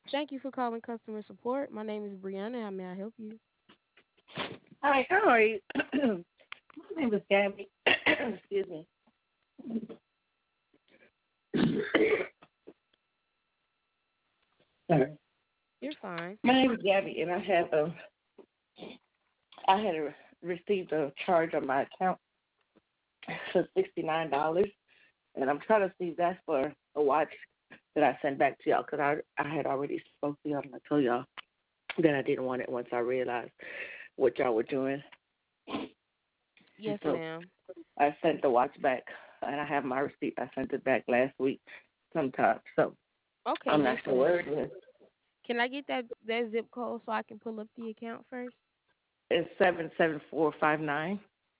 Thank you for calling customer support. My name is Brianna. How may I help you? Hi, how are you? My name is Gabby. Excuse me. Sorry. You're fine. My name is Gabby, and I had received a charge on my account for $69, and I'm trying to see if that's for a watch that I sent back to y'all because I had already spoke to y'all and I told y'all that I didn't want it once I realized what y'all were doing. And Yes, so ma'am. I sent the watch back, and I have my receipt. I sent it back last week sometime, so Okay, I'm not yes, sure where ma'am. it is. Can I get that zip code so I can pull up the account first? It's 77459.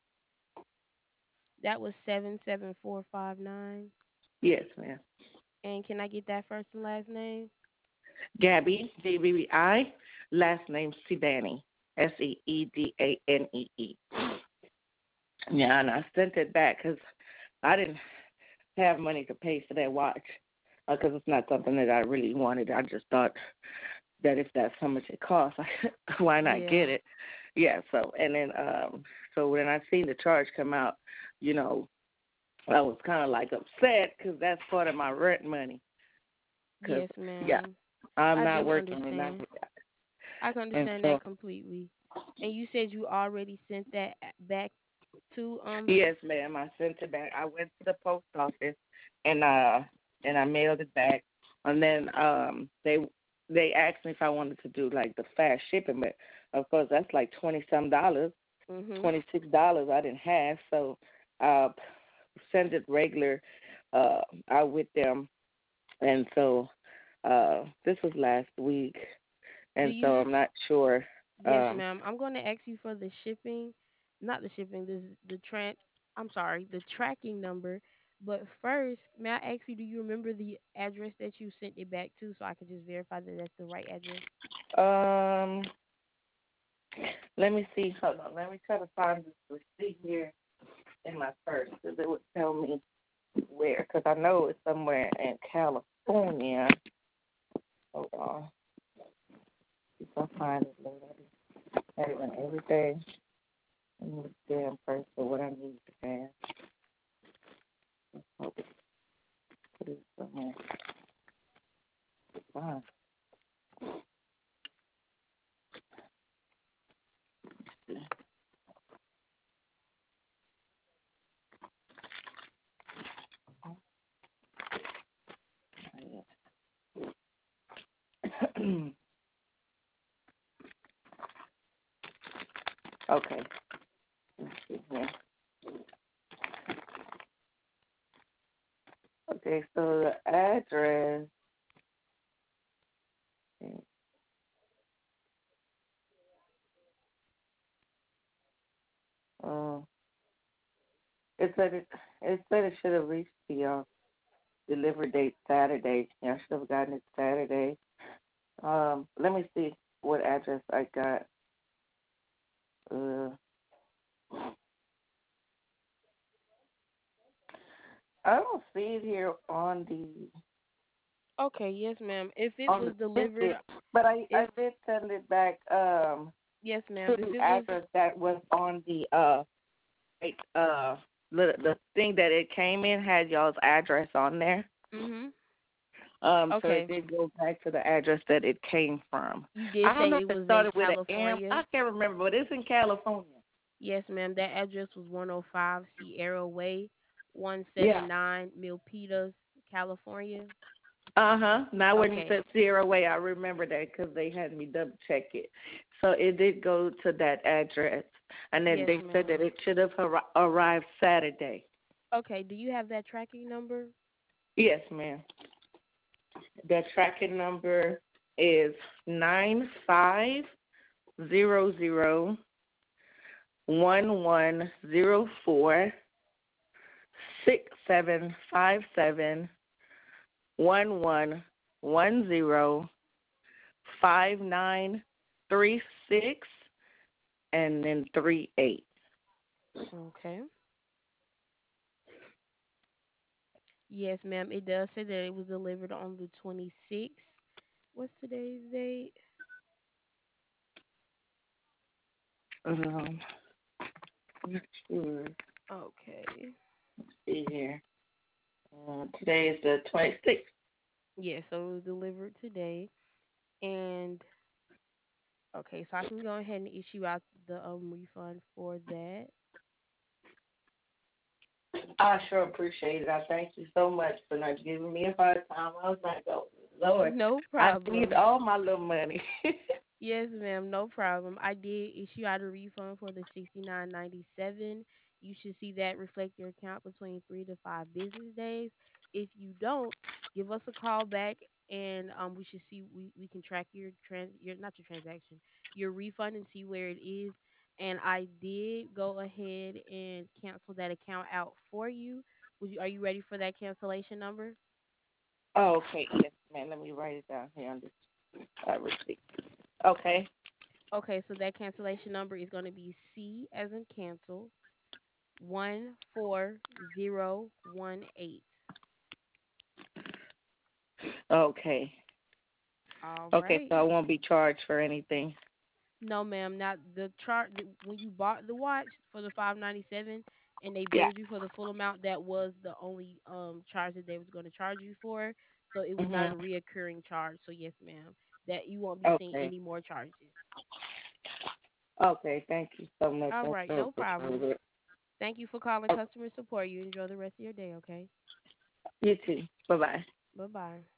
That was 77459. Yes, ma'am. And can I get that first and last name? Gabby, GBBI, last name Sedani, Seedanee. Yeah, and I sent it back because I didn't have money to pay for that watch because it's not something that I really wanted. I just thought that if that's how much it costs, why not Yeah. get it? Yeah, so and then so when I seen the charge come out, you know, I was kind of like upset because that's part of my rent money. Cause Yes, yeah, ma'am. I'm I not do working and understand. I can and understand so that completely. And you said you already sent that back to yes, ma'am, I sent it back. I went to the post office and uh and I mailed it back, and then they asked me if I wanted to do like the fast shipping, but of course that's like $20 some, mhm. $26 I didn't have, so uh send it regular out with them, and so this was last week, Do and so you I'm not sure. Yes, Um, ma'am. I'm going to ask you for the shipping, not the shipping, I'm sorry, the tracking number. But first, may I ask you, do you remember the address that you sent it back to so I can just verify that that's the right address? um, let me see. Hold on. Let me try to find this receipt here in my purse because it would tell me where. Because I know it's somewhere in California. Hold on. If I find it later. I had it in everything in this damn purse for what I need to have. Hope it put it somewhere. Fine. Okay. Let's see here. Okay, so the address. Uh, it said it should have reached the delivery date Saturday. Yeah, I should have gotten it Saturday. Let me see what address I got. Uh, I don't see it here Okay, yes, ma'am. If it on was the delivered, ticket, but I if did send it back yes, ma'am. to If the it was address that was on the like, the thing that it came in had y'all's address on there. mhm. So it Okay. did go back to the address that it came from. You did I don't say know it if it was in started with an M. California. I can't remember, but it's in California. Yes, ma'am. That address was 105 Sierra Way, Yeah. 179 Milpitas, California. Now when you Okay. said Sierra Way, I remember that because they had me double check it. So it did go to that address, and then Yes, they said that ma'am. it should have arrived Saturday. Okay. Do you have that tracking number? Yes, ma'am. The tracking number is 9504-6757-1110-5936, and then 38. Okay. Yes, ma'am. It does say that it was delivered on the 26th. What's today's date? Um, not sure. Okay. See here. Today is the 26th. Yeah, so it was delivered today. And okay, so I can go ahead and issue out the refund for that. I sure appreciate it. I thank you so much for not giving me a hard time. I was like, oh, Lord, No I need problem. all my little money. Yes, ma'am, no problem. I did issue out a refund for the 69.97. You should see that reflect your account between 3 to 5 business days. If you don't, give us a call back and we should see we can track your not your transaction, your refund and see where it is. And I did go ahead and cancel that account out for you. Are you ready for that cancellation number? Oh, okay, yes, man. Let me write it down here on this receipt. Okay. Okay, so that cancellation number is going to be C as in cancel 14018. Okay. All Okay, right. so I won't be charged for anything. No, ma'am. Now the chart when you bought the watch for the 597 and they Yeah. billed you for the full amount, that was the only charge that they was going to charge you for. So it was not a Mhm. reoccurring charge. So yes, ma'am. That you won't be seeing Okay. any more charges. Okay. Thank you so much. All I right, so no problem. appreciate it. Thank you for calling Oh, customer support. You enjoy the rest of your day, okay? you too. Bye bye. Bye bye.